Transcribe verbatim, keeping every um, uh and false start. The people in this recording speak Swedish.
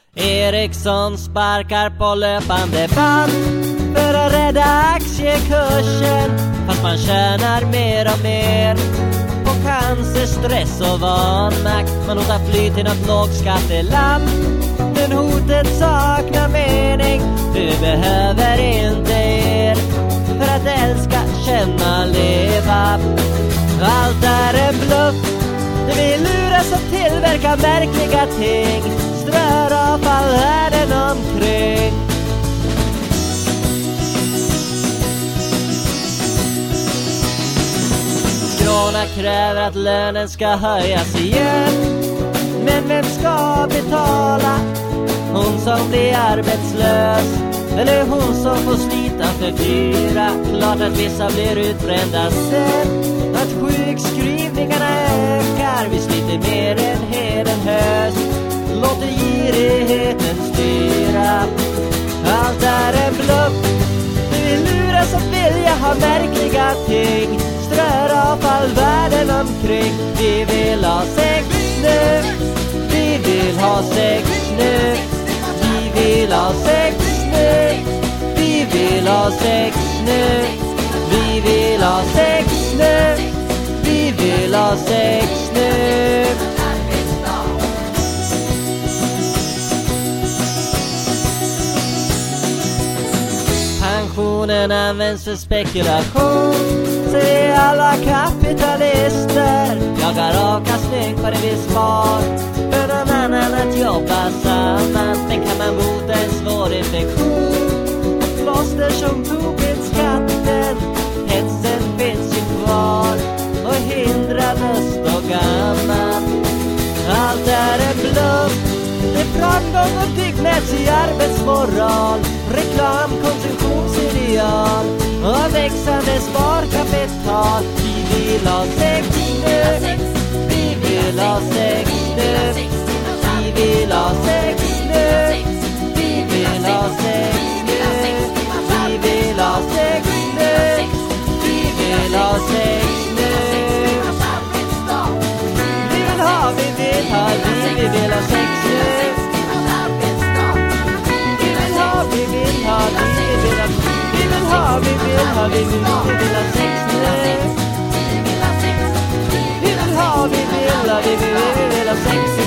Ericsson sparkar på löpande band för att rädda aktiekursen, fast man tjänar mer och mer på cancer, stress och vanmakt. Man hotar fly till något lågskatteland, men hotet saknar mening. Du behöver inte er för att älska, känna, leva. Allt är en bluff. Du vill luras och tillverka märkliga ting, strör avfall världen omkring. Skråna kräver att lönen ska höjas igen, men vem ska betala? Hon som blir arbetslös, eller hon som får slita för dyra? Klart att vissa blir utbrända sen, att sjukskrivningarna ökar. Vi sliter mer än heden höst, låter girigheten styra. Allt är en bluff. Du vill luras och vilja ha märkliga ting, strör avfall världen omkring. Vi vill ha sex nu, vi vill ha sex nu, vi vill ha sex nu, vi vill ha sex nu, vi vill ha sex nu, vi vill ha sex nu. Pensionen används för spekulation, säger alla kapitalister. Jagar avkastning för en viss mat, för någon annan att jobba samman. Men kan man bota en svår infektion, plåster som Tobinskatten, hetsen finns ju kvar och hindrar lust och gammal. Allt är en bluff. Det är framgång och byggmässig arbetsmoral, reklam, konsumtionsideal och växande sparkapital. Vi vill ha sex nu, vi vill ha sex nu, vi vill ha sex nu, vi vill ha sex nu, vi vill ha sex nu, vi vill ha sex nu. Vi vill ha, vi vill ha, vi vill ha sex nu. Vi vill ha, vi vill ha, vi vill ha, vi vill ha, vi vill ha, vi vill ha sex nu. Vi vill ha, vi vill ha, vi vill ha sex.